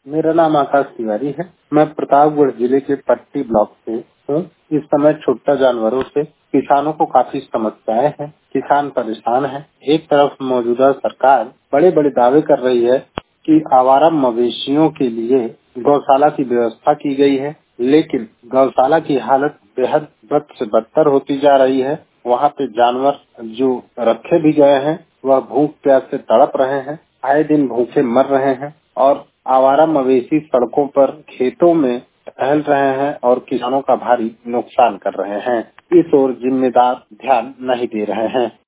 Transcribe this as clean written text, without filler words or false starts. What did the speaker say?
मेरा नाम आकाश तिवारी है। मैं प्रतापगढ़ जिले के पट्टी ब्लॉक से हूँ। इस समय छोटा जानवरों से किसानों को काफी समस्याएं हैं। किसान परेशान है। एक तरफ मौजूदा सरकार बड़े बड़े दावे कर रही है कि आवारा मवेशियों के लिए गौशाला की व्यवस्था की गई है, लेकिन गौशाला की हालत बेहद बद से बदतर होती जा रही है। वहाँ पे जानवर जो रखे भी गए हैं वह भूख प्यास से तड़प रहे हैं, आए दिन भूखे मर रहे हैं और आवारा मवेशी सड़कों पर खेतों में टहल रहे हैं और किसानों का भारी नुकसान कर रहे हैं। इस ओर जिम्मेदार ध्यान नहीं दे रहे हैं।